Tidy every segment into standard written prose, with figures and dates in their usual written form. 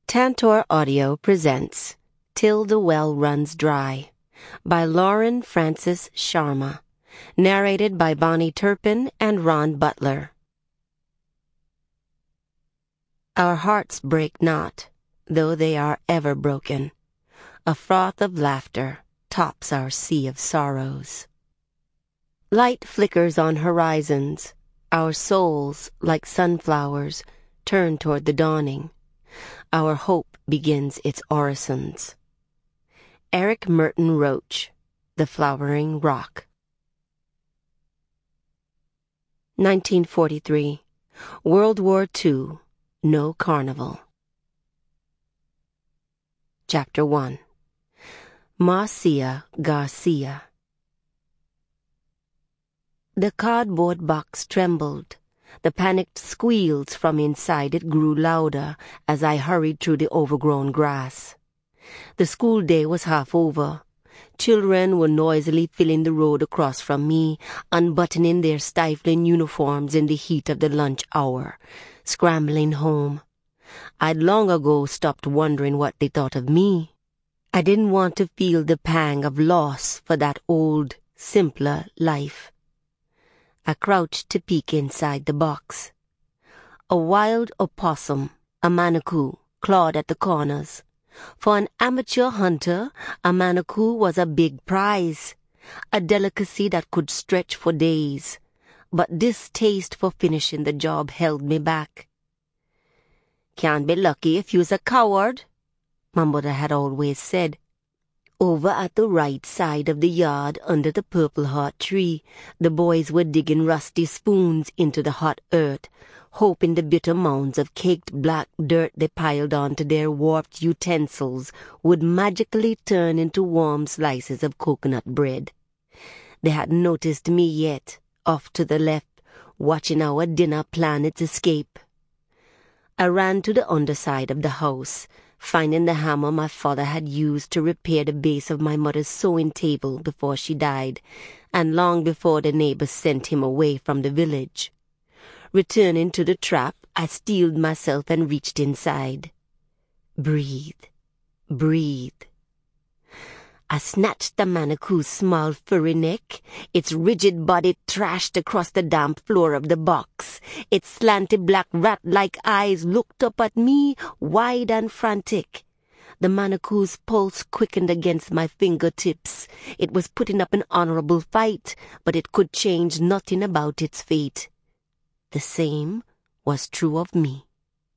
Tantor Audio presents Till the Well Runs Dry by Lauren Francis Sharma, narrated by Bonnie Turpin and Ron Butler. Our hearts break not, though they are ever broken. A froth of laughter tops our sea of sorrows. Light flickers on horizons. Our souls, like sunflowers, turn toward the dawning. Our hope begins its orisons. Eric Merton Roach, The Flowering Rock. 1943. World War II. No Carnival. Chapter 1. Marcia Garcia. The cardboard box trembled. The panicked squeals from inside it grew louder as I hurried through the overgrown grass. The school day was half over. Children were noisily filling the road across from me, unbuttoning their stifling uniforms in the heat of the lunch hour, scrambling home. I'd long ago stopped wondering what they thought of me. I didn't want to feel the pang of loss for that old, simpler life. I crouched to peek inside the box. A wild opossum, a manakou, clawed at the corners. For an amateur hunter, a manakou was a big prize, a delicacy that could stretch for days. But distaste for finishing the job held me back. "Can't be lucky if you's a coward," my mother had always said. Over at the right side of the yard, under the purple heart tree, the boys were digging rusty spoons into the hot earth, hoping the bitter mounds of caked black dirt they piled onto their warped utensils would magically turn into warm slices of coconut bread. They hadn't noticed me yet, off to the left, watching our dinner plan its escape. I ran to the underside of the house, finding the hammer my father had used to repair the base of my mother's sewing table before she died, and long before the neighbors sent him away from the village. Returning to the trap, I steeled myself and reached inside. Breathe, breathe. I snatched the manacou's small furry neck. Its rigid body thrashed across the damp floor of the box. Its slanted black rat-like eyes looked up at me, wide and frantic. The manacou's pulse quickened against my fingertips. It was putting up an honorable fight, but it could change nothing about its fate. The same was true of me.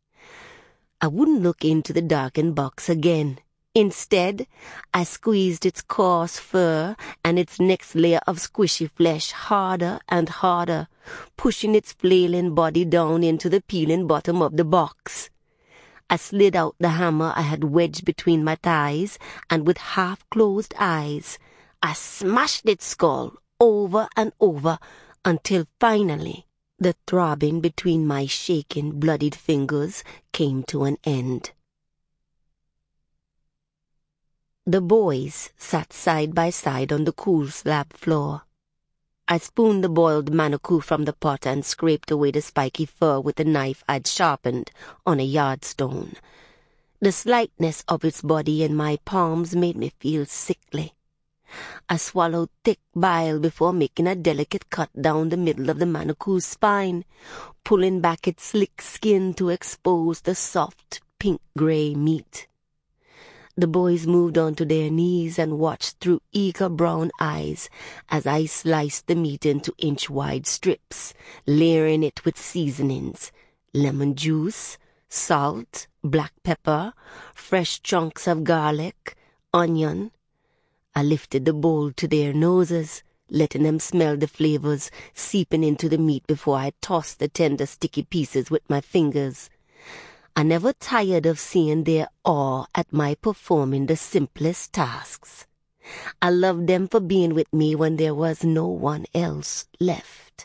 I wouldn't look into the darkened box again. Instead, I squeezed its coarse fur and its next layer of squishy flesh harder and harder, pushing its flailing body down into the peeling bottom of the box. I slid out the hammer I had wedged between my thighs, and with half-closed eyes, I smashed its skull over and over until finally the throbbing between my shaking, bloodied fingers came to an end. The boys sat side by side on the cool slab floor. I spooned the boiled manakou from the pot and scraped away the spiky fur with a knife I'd sharpened on a yardstone. The slightness of its body in my palms made me feel sickly. I swallowed thick bile before making a delicate cut down the middle of the manacou's spine, pulling back its slick skin to expose the soft, pink-gray meat. The boys moved onto their knees and watched through eager brown eyes as I sliced the meat into inch-wide strips, layering it with seasonings, lemon juice, salt, black pepper, fresh chunks of garlic, onion. I lifted the bowl to their noses, letting them smell the flavors seeping into the meat before I tossed the tender, sticky pieces with my fingers. I never tired of seeing their awe at my performing the simplest tasks. I loved them for being with me when there was no one else left.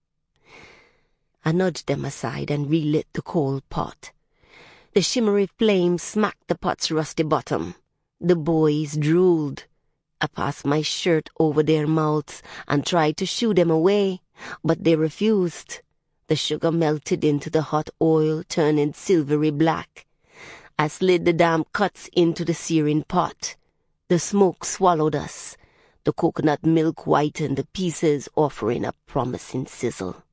I nudged them aside and relit the coal pot. The shimmery flame smacked the pot's rusty bottom. The boys drooled. I passed my shirt over their mouths and tried to shoo them away, but they refused. The sugar melted into the hot oil, turning silvery black. I slid the damn cuts into the searing pot. The smoke swallowed us. The coconut milk whitened the pieces, offering a promising sizzle.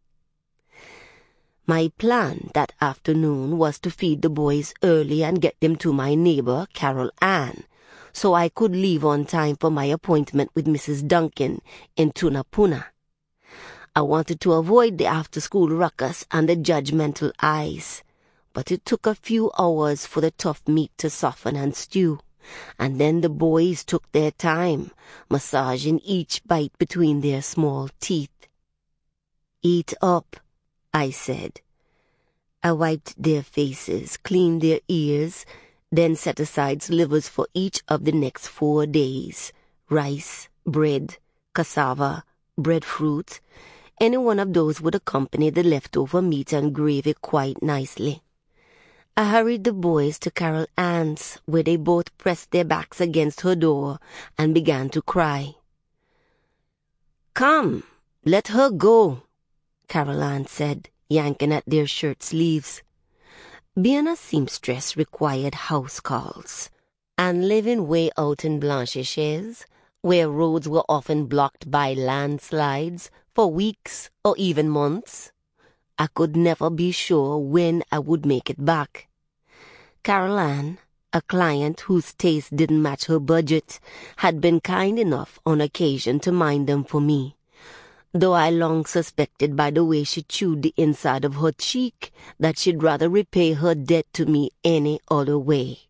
My plan that afternoon was to feed the boys early and get them to my neighbor, Carol Ann, so I could leave on time for my appointment with Mrs. Duncan in Tunapuna. I wanted to avoid the after-school ruckus and the judgmental eyes, but it took a few hours for the tough meat to soften and stew, and then the boys took their time, massaging each bite between their small teeth. "Eat up," I said. I wiped their faces, cleaned their ears, then set aside slivers for each of the next 4 days. Rice, bread, cassava, breadfruit. Any one of those would accompany the leftover meat and gravy quite nicely. I hurried the boys to Carol Ann's, where they both pressed their backs against her door and began to cry. "Come, let her go," Carol Ann said, yanking at their shirt sleeves. Being a seamstress required house calls, and living way out in Blanchisseuse, where roads were often blocked by landslides for weeks or even months, I could never be sure when I would make it back. Carol Ann, a client whose taste didn't match her budget, had been kind enough on occasion to mind them for me, though I long suspected by the way she chewed the inside of her cheek that she'd rather repay her debt to me any other way.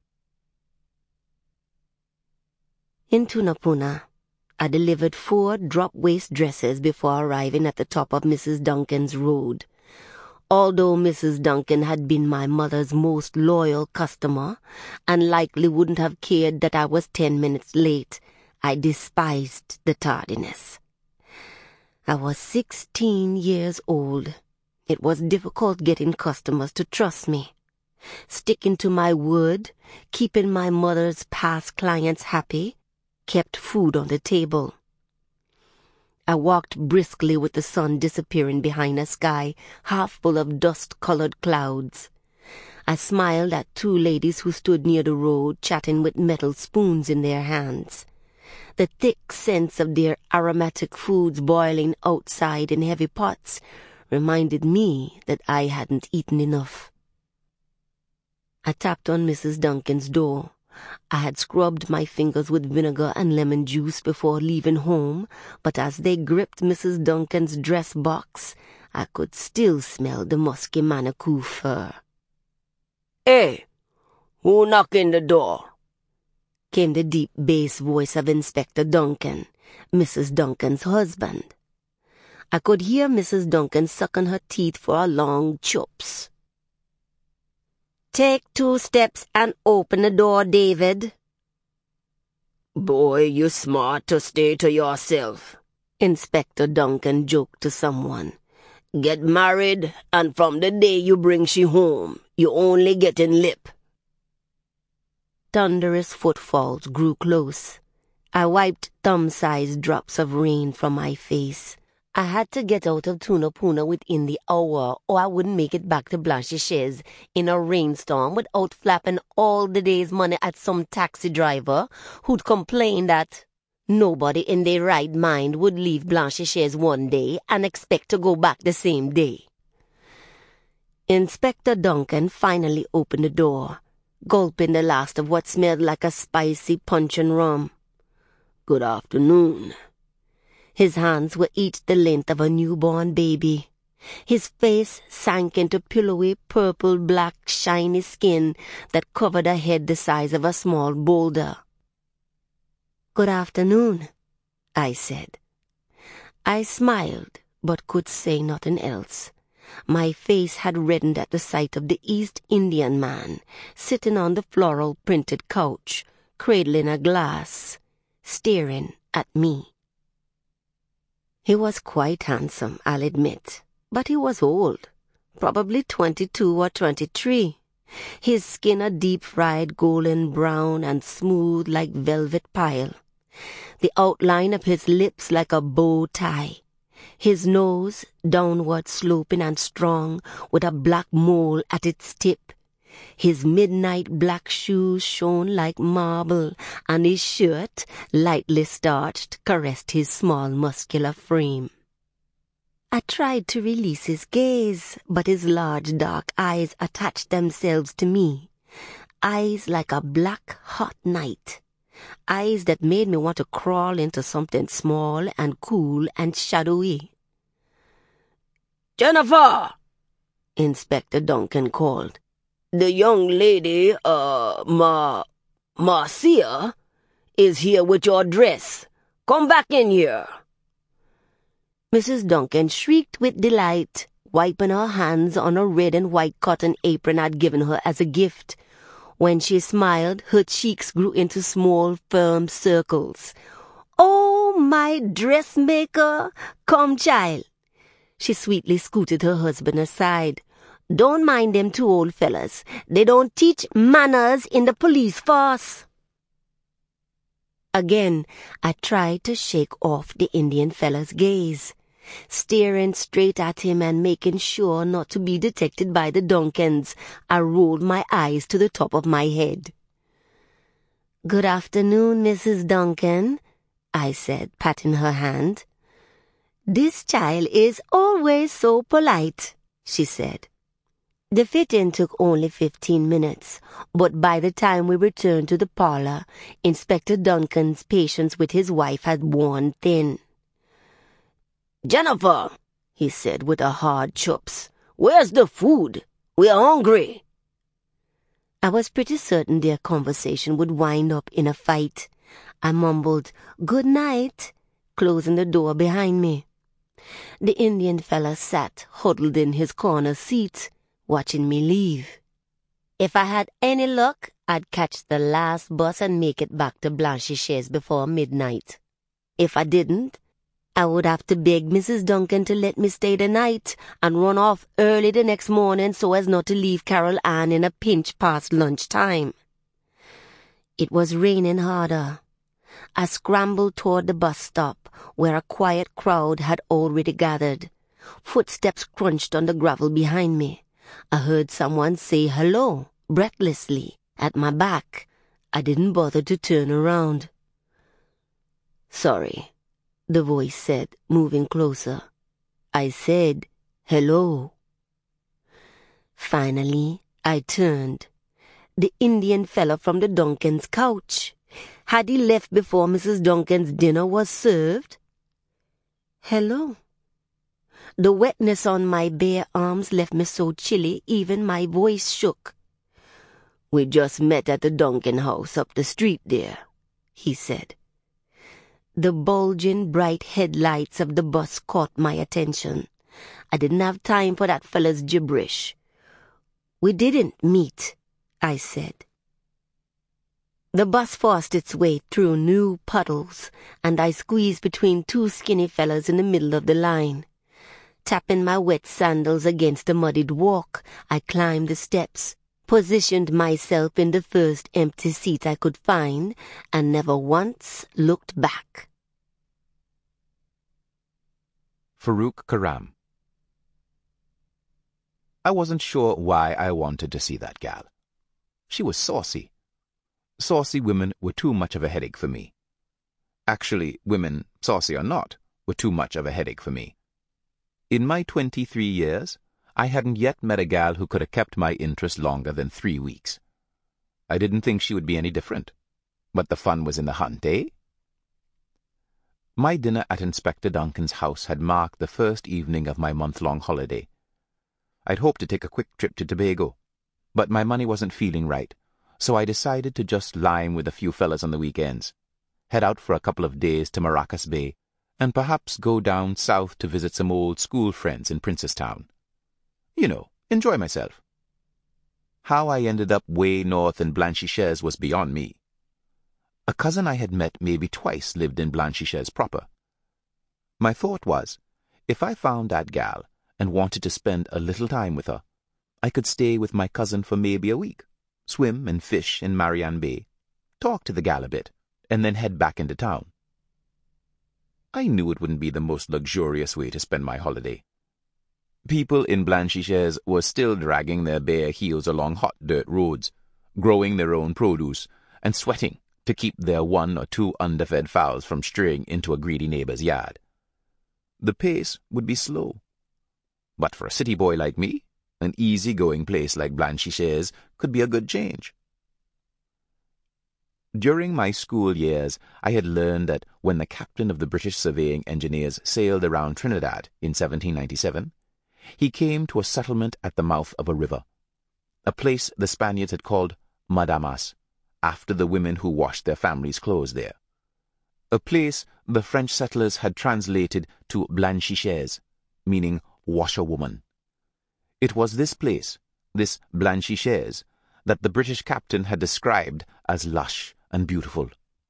In Tunapuna, I delivered 4 drop-waist dresses before arriving at the top of Mrs. Duncan's road. Although Mrs. Duncan had been my mother's most loyal customer and likely wouldn't have cared that I was 10 minutes late, I despised the tardiness. I was 16 years old. It was difficult getting customers to trust me. Sticking to my word, keeping my mother's past clients happy, kept food on the table. I walked briskly with the sun disappearing behind a sky half full of dust-colored clouds. I smiled at 2 ladies who stood near the road chatting with metal spoons in their hands. The thick scents of their aromatic foods boiling outside in heavy pots reminded me that I hadn't eaten enough. I tapped on Mrs. Duncan's door. I had scrubbed my fingers with vinegar and lemon juice before leaving home, but as they gripped Mrs. Duncan's dress box, I could still smell the musky Manitou fur. "Hey, who knocking the door?" came the deep bass voice of Inspector Duncan, Mrs. Duncan's husband. I could hear Mrs. Duncan sucking her teeth for a long chops. "Take 2 steps and open the door, David." "Boy, you smart to stay to yourself," Inspector Duncan joked to someone. "Get married, and from the day you bring she home, you only getting lip." Thunderous footfalls grew close. I wiped thumb-sized drops of rain from my face. I had to get out of Tunapuna within the hour, or I wouldn't make it back to Blanchisseuse in a rainstorm without flapping all the day's money at some taxi driver who'd complain that nobody in their right mind would leave Blanchisseuse one day and expect to go back the same day. Inspector Duncan finally opened the door, gulping the last of what smelled like a spicy punch and rum. "Good afternoon." His hands were each the length of a newborn baby. His face sank into pillowy, purple-black, shiny skin that covered a head the size of a small boulder. "Good afternoon," I said. I smiled, but could say nothing else. My face had reddened at the sight of the East Indian man sitting on the floral printed couch, cradling a glass, staring at me. He was quite handsome, I'll admit, but he was old, probably 22 or 23. His skin a deep-fried golden brown and smooth like velvet pile. The outline of his lips like a bow tie. His nose downward sloping and strong with a black mole at its tip. His midnight black shoes shone like marble, and his shirt, lightly starched, caressed his small muscular frame. I tried to release his gaze, but his large dark eyes attached themselves to me. Eyes like a black hot night. Eyes that made me want to crawl into something small and cool and shadowy. "Jennifer!" Inspector Duncan called. "The young lady, Marcia, is here with your dress. Come back in here." Mrs. Duncan shrieked with delight, wiping her hands on a red and white cotton apron I'd given her as a gift. When she smiled, her cheeks grew into small, firm circles. "Oh, my dressmaker! Come, child." She sweetly scooted her husband aside. "Don't mind them two old fellas. They don't teach manners in the police force." Again, I tried to shake off the Indian fella's gaze, staring straight at him and making sure not to be detected by the Duncans. I rolled my eyes to the top of my head. "Good afternoon, Mrs. Duncan," I said, patting her hand. "This child is always so polite," she said. The fit-in took only 15 minutes, but by the time we returned to the parlor, Inspector Duncan's patience with his wife had worn thin. "Jennifer," he said with a hard chops, "where's the food? We're hungry." I was pretty certain their conversation would wind up in a fight. I mumbled, "Good night," closing the door behind me. The Indian fella sat huddled in his corner seat, watching me leave. If I had any luck, I'd catch the last bus and make it back to Blanchisseuse before midnight. If I didn't, I would have to beg Mrs. Duncan to let me stay the night and run off early the next morning so as not to leave Carol Ann in a pinch past lunchtime. It was raining harder. I scrambled toward the bus stop, where a quiet crowd had already gathered. Footsteps crunched on the gravel behind me. I heard someone say hello, breathlessly, at my back. I didn't bother to turn around. "Sorry," the voice said, moving closer. I said, "Hello." Finally, I turned. The Indian fella from the Duncan's couch. Had he left before Mrs. Duncan's dinner was served? "Hello." The wetness on my bare arms left me so chilly even my voice shook. "We just met at the Duncan house up the street there," he said. The bulging bright headlights of the bus caught my attention. I didn't have time for that fella's gibberish. "We didn't meet," I said. The bus forced its way through new puddles, and I squeezed between two skinny fellas in the middle of the line. Tapping my wet sandals against the muddied walk, I climbed the steps, positioned myself in the first empty seat I could find, and never once looked back. Farooq Karam. I wasn't sure why I wanted to see that gal. She was saucy. Saucy women were too much of a headache for me. Actually, women, saucy or not, were too much of a headache for me. In my 23 years, I hadn't yet met a gal who could have kept my interest longer than 3 weeks. I didn't think she would be any different. But the fun was in the hunt, eh? My dinner at Inspector Duncan's house had marked the first evening of my month-long holiday. I'd hoped to take a quick trip to Tobago, but my money wasn't feeling right, so I decided to just lime with a few fellas on the weekends, head out for a couple of days to Maracas Bay, and perhaps go down south to visit some old school friends in Princestown. You know, enjoy myself. How I ended up way north in Blanchisseuse was beyond me. A cousin I had met maybe twice lived in Blanchisseuse proper. My thought was, if I found that gal and wanted to spend a little time with her, I could stay with my cousin for maybe a week, swim and fish in Marianne Bay, talk to the gal a bit, and then head back into town. I knew it wouldn't be the most luxurious way to spend my holiday. People in Blanchisseuse were still dragging their bare heels along hot dirt roads, growing their own produce, and sweating to keep their 1 or 2 underfed fowls from straying into a greedy neighbor's yard. The pace would be slow. But for a city boy like me, an easy-going place like Blanchisseuse could be a good change. During my school years, I had learned that when the captain of the British Surveying Engineers sailed around Trinidad in 1797, he came to a settlement at the mouth of a river, a place the Spaniards had called Madamas, after the women who washed their families' clothes there. A place the French settlers had translated to Blanchisseuse, meaning washerwoman. It was this place, this Blanchisseuse, that the British captain had described as lush and beautiful.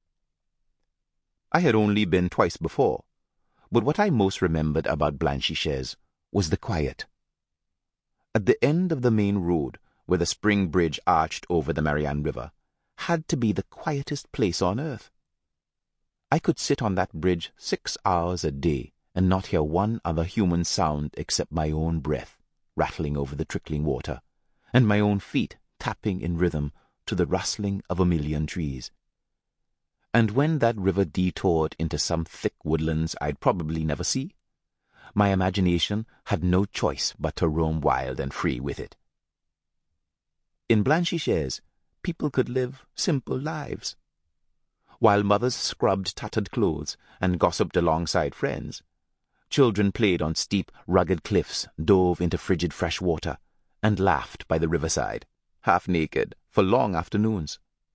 I had only been twice before, but what I most remembered about Blanchisseuse was the quiet. At the end of the main road, where the spring bridge arched over the Marianne River, had to be the quietest place on earth. I could sit on that bridge 6 hours a day and not hear one other human sound except my own breath rattling over the trickling water, and my own feet tapping in rhythm to the rustling of a million trees. And when that river detoured into some thick woodlands I'd probably never see, my imagination had no choice but to roam wild and free with it. In Blanchisseuse, people could live simple lives. While mothers scrubbed tattered clothes and gossiped alongside friends, children played on steep, rugged cliffs, dove into frigid fresh water, and laughed by the riverside, half naked, for long afternoons.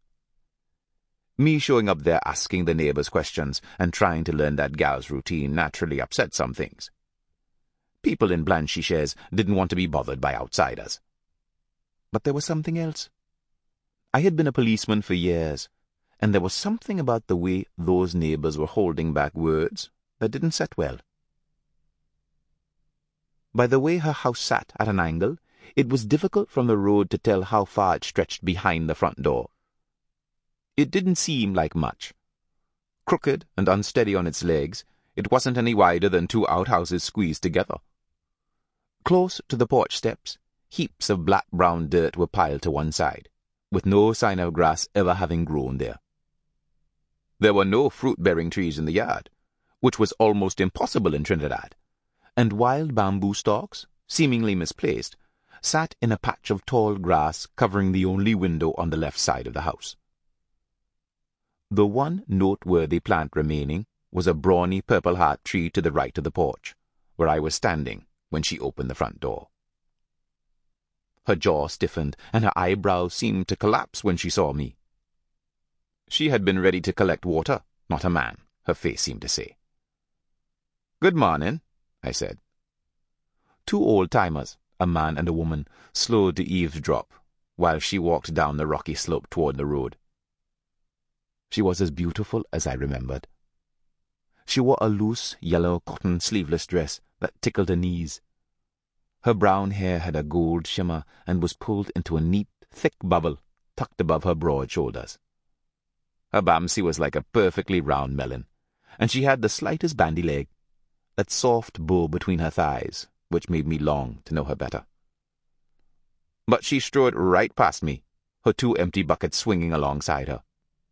Me showing up there asking the neighbors questions and trying to learn that gal's routine naturally upset some things. People in Blanchisseuse didn't want to be bothered by outsiders. But there was something else. I had been a policeman for years, and there was something about the way those neighbors were holding back words that didn't set well. By the way her house sat at an angle, it was difficult from the road to tell how far it stretched behind the front door. It didn't seem like much. Crooked and unsteady on its legs, it wasn't any wider than 2 outhouses squeezed together. Close to the porch steps, heaps of black-brown dirt were piled to one side, with no sign of grass ever having grown there. There were no fruit-bearing trees in the yard, which was almost impossible in Trinidad, and wild bamboo stalks, seemingly misplaced, sat in a patch of tall grass covering the only window on the left side of the house. The one noteworthy plant remaining was a brawny purple heart tree to the right of the porch, where I was standing when she opened the front door. Her jaw stiffened, and her eyebrows seemed to collapse when she saw me. She had been ready to collect water, not a man, her face seemed to say. "Good morning," I said. 2 old-timers, a man and a woman, slowed to eavesdrop, while she walked down the rocky slope toward the road. She was as beautiful as I remembered. She wore a loose, yellow cotton sleeveless dress that tickled her knees. Her brown hair had a gold shimmer and was pulled into a neat, thick bubble tucked above her broad shoulders. Her bamsy was like a perfectly round melon, and she had the slightest bandy leg, that soft bow between her thighs, which made me long to know her better. But she strode right past me, her 2 empty buckets swinging alongside her.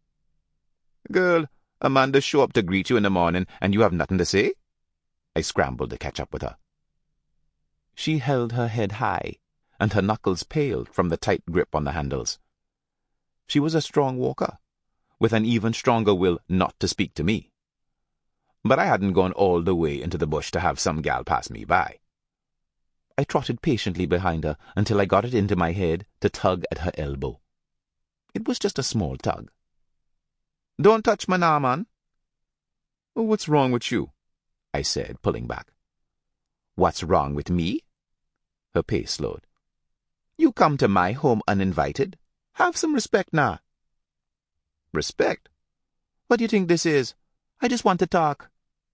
"Girl, a man does show up to greet you in the morning, and you have nothing to say?" I scrambled to catch up with her. She held her head high, and her knuckles paled from the tight grip on the handles. She was a strong walker, with an even stronger will not to speak to me. But I hadn't gone all the way into the bush to have some gal pass me by. I trotted patiently behind her until I got it into my head to tug at her elbow. It was just a small tug. "Don't touch my now, man." "What's wrong with you?" I said, pulling back. "What's wrong with me?" Her pace slowed. "You come to my home uninvited. Have some respect now." "Respect? What do you think this is? I just want to talk."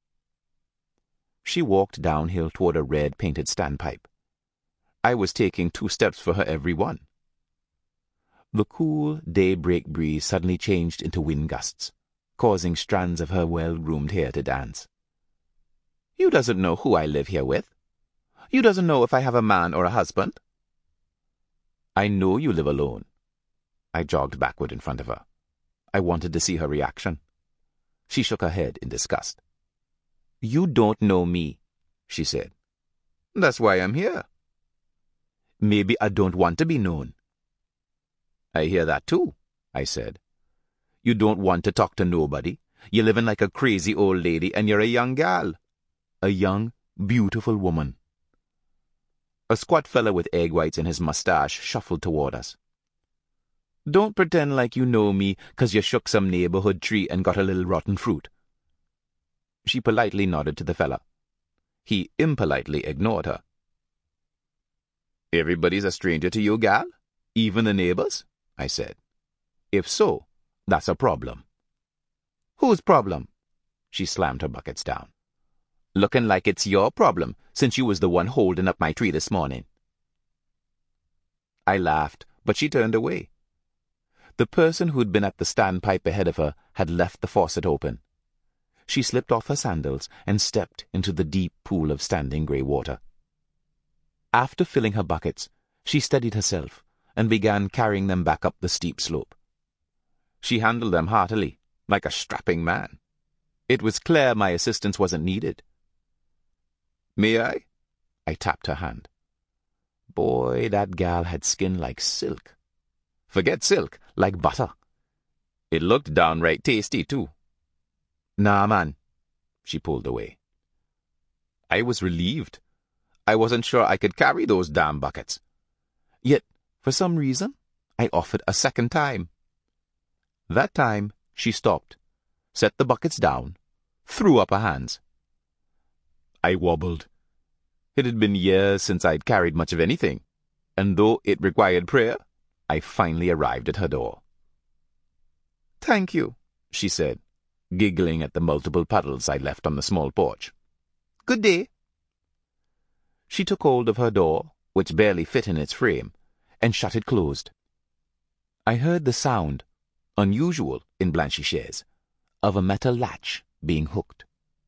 She walked downhill toward a red-painted standpipe. I was taking 2 steps for her every one. The cool daybreak breeze suddenly changed into wind gusts, causing strands of her well-groomed hair to dance. "You doesn't know who I live here with. You doesn't know if I have a man or a husband. I know you live alone. I jogged backward in front of her. I wanted to see her reaction. She shook her head in disgust. You don't know me, she said. That's why I'm here. Maybe I don't want to be known. I hear that too, I said. You don't want to talk to nobody. You're living like a crazy old lady and you're a young gal. A young, beautiful woman. A squat fella with egg whites in his mustache shuffled toward us. Don't pretend like you know me 'cause you shook some neighborhood tree and got a little rotten fruit. She politely nodded to the fella. He impolitely ignored her. Everybody's a stranger to you, gal? Even the neighbors? I said. If so, that's a problem. Whose problem? She slammed her buckets down. Looking like it's your problem, since you was the one holding up my tree this morning. I laughed, but she turned away. The person who'd been at the standpipe ahead of her had left the faucet open. She slipped off her sandals and stepped into the deep pool of standing grey water. After filling her buckets, she steadied herself and began carrying them back up the steep slope. She handled them heartily, like a strapping man. It was clear my assistance wasn't needed. May I? I tapped her hand. Boy, that gal had skin like silk. Forget silk, like butter. It looked downright tasty, too. Nah, man. She pulled away. I was relieved. I wasn't sure I could carry those damn buckets. Yet, for some reason, I offered a second time. That time, she stopped, set the buckets down, threw up her hands. I wobbled. It had been years since I'd carried much of anything, and though it required prayer, I finally arrived at her door. Thank you, she said, giggling at the multiple puddles I left on the small porch. Good day. She took hold of her door, which barely fit in its frame, and shut it closed. I heard the sound, unusual in Blanchisseuse, of a metal latch being hooked.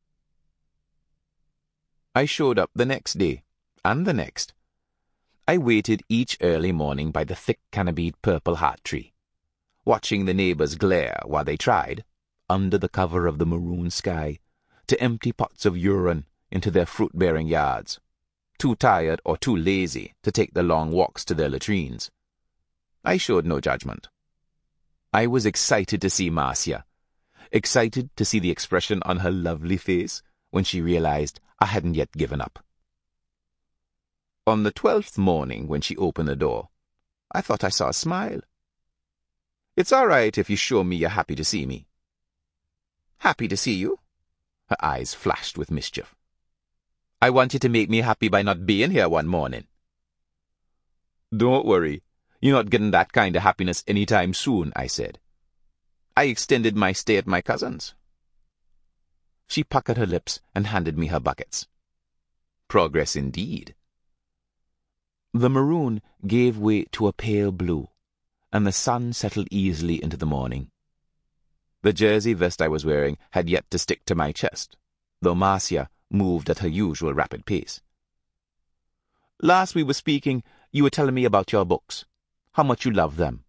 I showed up the next day, and the next. I waited each early morning by the thick canopied purple heart tree, watching the neighbors glare while they tried, under the cover of the maroon sky, to empty pots of urine into their fruit-bearing yards, too tired or too lazy to take the long walks to their latrines. I showed no judgment. I was excited to see Marcia, excited to see the expression on her lovely face when she realized I hadn't yet given up. On the 12th morning, when she opened the door, I thought I saw a smile. It's all right if you show me you're happy to see me. Happy to see you? Her eyes flashed with mischief. I want you to make me happy by not being here one morning. Don't worry. You're not getting that kind of happiness any time soon, I said. I extended my stay at my cousin's. She puckered her lips and handed me her buckets. Progress indeed. The maroon gave way to a pale blue, and the sun settled easily into the morning. The jersey vest I was wearing had yet to stick to my chest, though Marcia moved at her usual rapid pace. Last we were speaking, you were telling me about your books, how much you love them.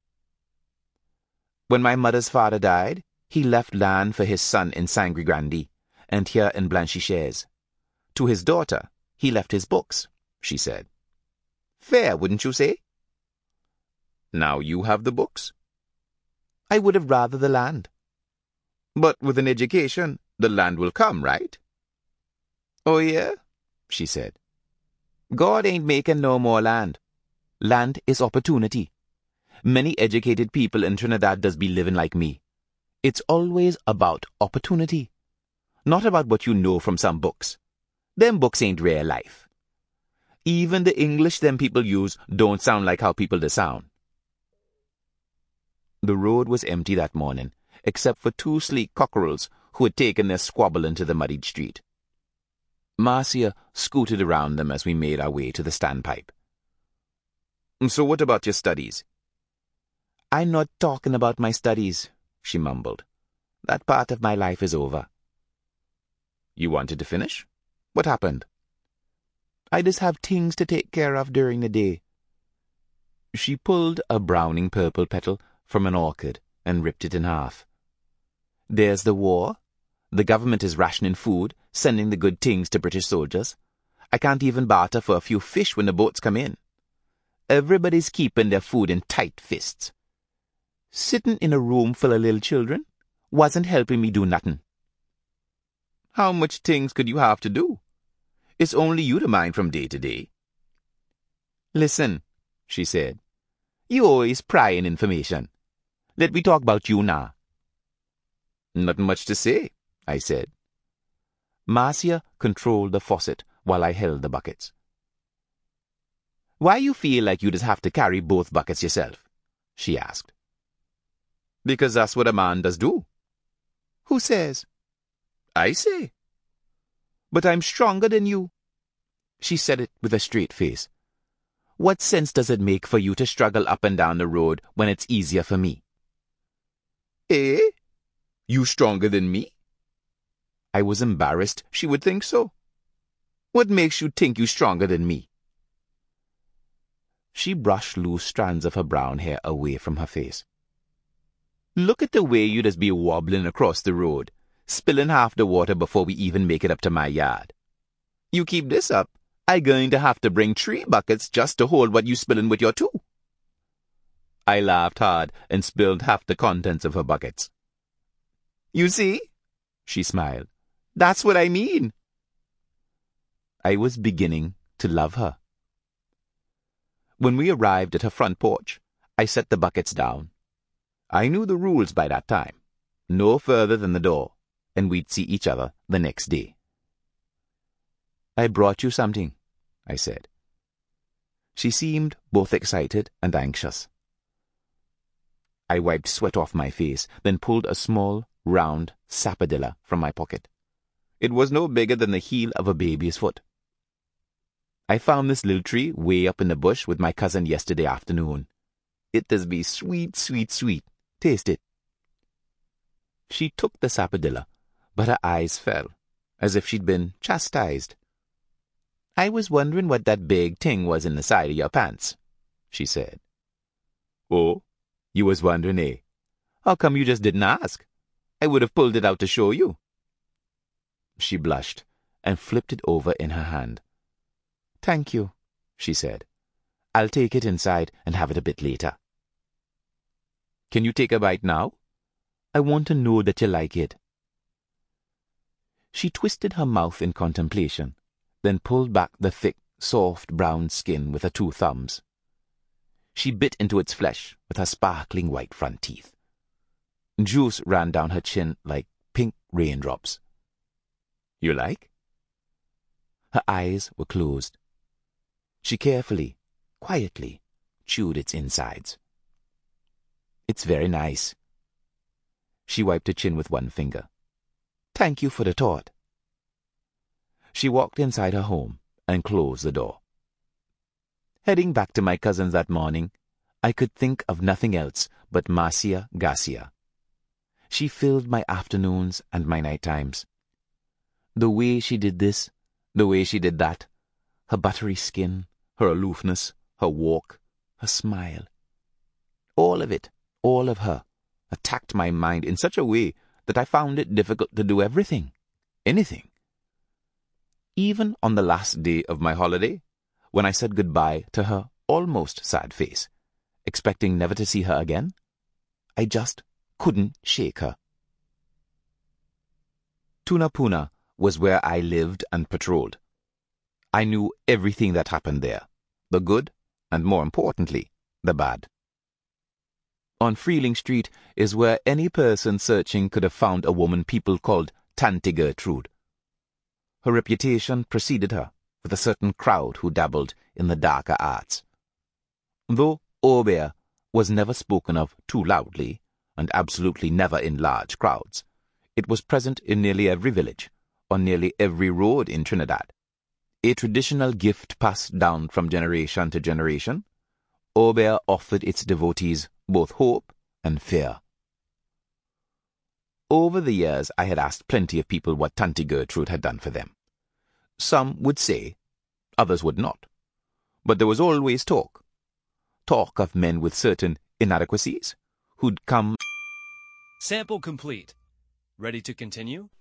When my mother's father died, he left land for his son in Saint-Grandi, and here in Blanchisseuse. To his daughter, he left his books, she said. Fair, wouldn't you say? Now you have the books. I would have rather the land. But with an education, the land will come, right? Oh, yeah, she said. God ain't making no more land. Land is opportunity. Many educated people in Trinidad does be living like me. It's always about opportunity, not about what you know from some books. Them books ain't real life. Even the English them people use don't sound like how people do sound. The road was empty that morning, except for two sleek cockerels who had taken their squabble into the muddied street. Marcia scooted around them as we made our way to the standpipe. So what about your studies? I'm not talking about my studies, she mumbled. That part of my life is over. You wanted to finish? What happened? I just have things to take care of during the day." She pulled a browning purple petal from an orchid and ripped it in half. "There's the war. The government is rationing food, sending the good things to British soldiers. I can't even barter for a few fish when the boats come in. Everybody's keeping their food in tight fists. Sitting in a room full of little children wasn't helping me do nothing." "How much things could you have to do? It's only you to mind from day to day." "Listen," she said. "You always prying information. Let me talk about you now." "Nothing much to say," I said. Marcia controlled the faucet while I held the buckets. "Why you feel like you just have to carry both buckets yourself?" she asked. "Because that's what a man does do." "Who says?" "I say." "But I'm stronger than you." She said it with a straight face. "What sense does it make for you to struggle up and down the road when it's easier for me?" "Eh? You stronger than me?" I was embarrassed she would think so. "What makes you think you stronger than me?" She brushed loose strands of her brown hair away from her face. "Look at the way you just be wobbling across the road, spilling half the water before we even make it up to my yard. You keep this up, I going to have to bring 3 buckets just to hold what you spilling with your 2. I laughed hard and spilled half the contents of her buckets. "You see?" she smiled. "That's what I mean." I was beginning to love her. When we arrived at her front porch, I set the buckets down. I knew the rules by that time. No further than the door, and we'd see each other the next day. "I brought you something," I said. She seemed both excited and anxious. I wiped sweat off my face, then pulled a small, round sapodilla from my pocket. It was no bigger than the heel of a baby's foot. "I found this little tree way up in the bush with my cousin yesterday afternoon. It does be sweet, sweet, sweet. Taste it." She took the sapodilla, but her eyes fell, as if she'd been chastised. "I was wondering what that big thing was in the side of your pants," she said. "Oh, you was wondering, eh? How come you just didn't ask? I would have pulled it out to show you." She blushed and flipped it over in her hand. "Thank you," she said. "I'll take it inside and have it a bit later." "Can you take a bite now? I want to know that you like it." She twisted her mouth in contemplation, then pulled back the thick, soft brown skin with her 2 thumbs. She bit into its flesh with her sparkling white front teeth. Juice ran down her chin like pink raindrops. "You like?" Her eyes were closed. She carefully, quietly, chewed its insides. "It's very nice." She wiped her chin with one finger. "Thank you for the thought." She walked inside her home and closed the door. Heading back to my cousin's that morning, I could think of nothing else but Marcia Garcia. She filled my afternoons and my night times. The way she did this, the way she did that, her buttery skin, her aloofness, her walk, her smile. All of it, all of her, attacked my mind in such a way that I found it difficult to do everything, anything. Even on the last day of my holiday, when I said goodbye to her almost sad face, expecting never to see her again, I just couldn't shake her. Tunapuna was where I lived and patrolled. I knew everything that happened there, the good and, more importantly, the bad. On Freeling Street is where any person searching could have found a woman people called Tanti Gertrude. Her reputation preceded her with a certain crowd who dabbled in the darker arts. Though Obeah was never spoken of too loudly, and absolutely never in large crowds, it was present in nearly every village, on nearly every road in Trinidad. A traditional gift passed down from generation to generation, Obeah offered its devotees both hope and fear. Over the years, I had asked plenty of people what Tanti Gertrude had done for them. Some would say, others would not. But there was always talk. Talk of men with certain inadequacies who'd come. Sample complete. Ready to continue?